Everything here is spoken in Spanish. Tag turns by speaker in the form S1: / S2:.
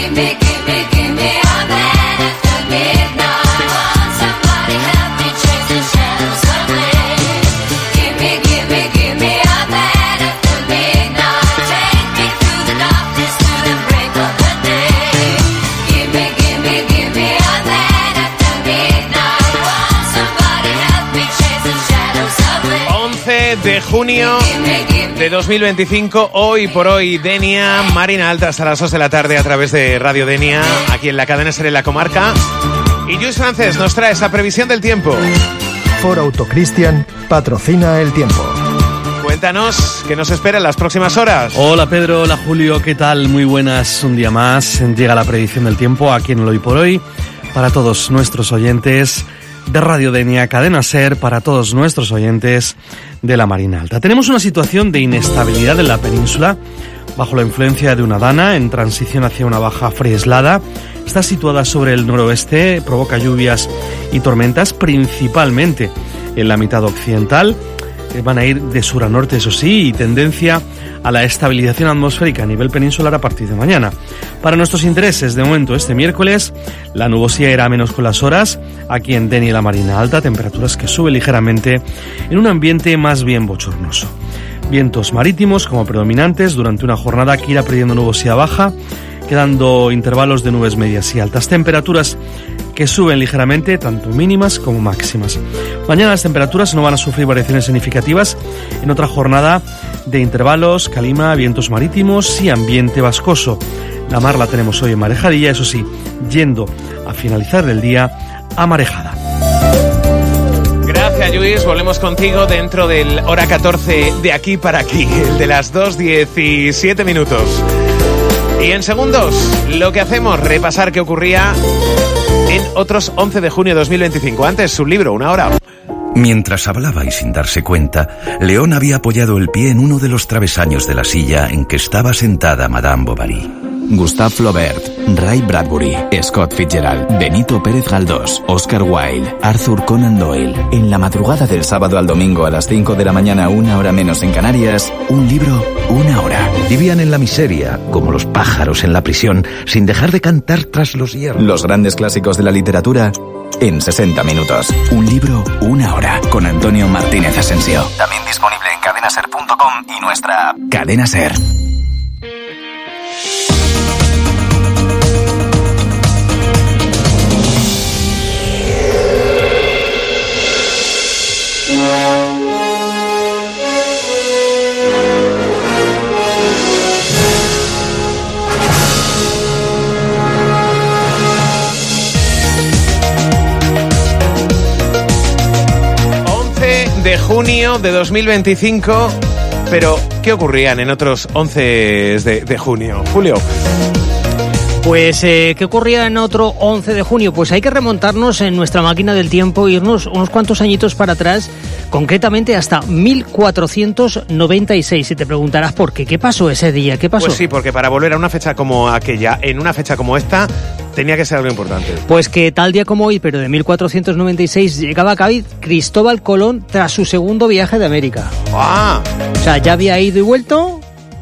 S1: De junio de 2025, hoy por hoy, Denia, Marina Alta hasta las 2 de la tarde a través de Radio Denia, aquí en la cadena SER en la comarca. Y Lluís Francés nos trae esa previsión del tiempo.
S2: Ford Auto Christian patrocina el tiempo.
S1: Cuéntanos, ¿qué nos espera en las próximas horas?
S3: Hola Pedro, hola Julio, ¿qué tal? Muy buenas, un día más. Llega la predicción del tiempo aquí en el Hoy por Hoy, para todos nuestros oyentes de Radio Denia, Cadena SER, para todos nuestros oyentes de la Marina Alta. Tenemos una situación de inestabilidad en la península, bajo la influencia de una dana en transición hacia una baja frieslada. Está situada sobre el noroeste, provoca lluvias y tormentas, principalmente en la mitad occidental. Van a ir de sur a norte, eso sí, y tendencia a la estabilización atmosférica a nivel peninsular a partir de mañana. Para nuestros intereses, de momento, este miércoles, la nubosidad irá a menos con las horas, aquí en Denia y la Marina Alta, temperaturas que suben ligeramente en un ambiente más bien bochornoso. Vientos marítimos como predominantes durante una jornada que irá perdiendo nubosidad baja, quedando intervalos de nubes medias y altas. Temperaturas que suben ligeramente, tanto mínimas como máximas. Mañana las temperaturas no van a sufrir variaciones significativas en otra jornada de intervalos, calima, vientos marítimos y ambiente vascoso. La mar la tenemos hoy en marejadilla, eso sí, yendo a finalizar el día a marejada.
S1: Gracias, Lluís. Volvemos contigo dentro del hora 14 de Aquí para Aquí, el de las 2:17 minutos. Y en segundos, lo que hacemos, repasar qué ocurría en otros 11 de junio de 2025. Antes, su libro, Una hora.
S4: Mientras hablaba y sin darse cuenta, León había apoyado el pie en uno de los travesaños de la silla en que estaba sentada Madame Bovary.
S5: Gustave Flaubert, Ray Bradbury, Scott Fitzgerald, Benito Pérez Galdós, Oscar Wilde, Arthur Conan Doyle. En la madrugada del sábado al domingo a las 5 de la mañana, 1 hora menos en Canarias, un libro, una hora.
S4: Vivían en la miseria, como los pájaros en la prisión, sin dejar de cantar tras los hierros.
S5: Los grandes clásicos de la literatura en 60 minutos. Un libro, una hora. Con Antonio Martínez Asensio. También disponible en cadenaser.com y nuestra app. Cadena Ser.
S1: De junio de 2025, pero ¿qué ocurrían en otros 11 de junio? Julio.
S6: Pues, ¿qué ocurría en otro 11 de junio? Pues hay que remontarnos en nuestra máquina del tiempo, irnos unos cuantos añitos para atrás, concretamente hasta 1496. Y te preguntarás por qué. ¿Qué pasó ese día? ¿Qué pasó?
S1: Pues sí, porque para volver a una fecha como aquella, en una fecha como esta, tenía que ser algo importante.
S6: Pues que tal día como hoy, pero de 1496, llegaba a Cádiz Cristóbal Colón tras su segundo viaje de América.
S1: ¡Ah!
S6: O sea, ya había ido y vuelto,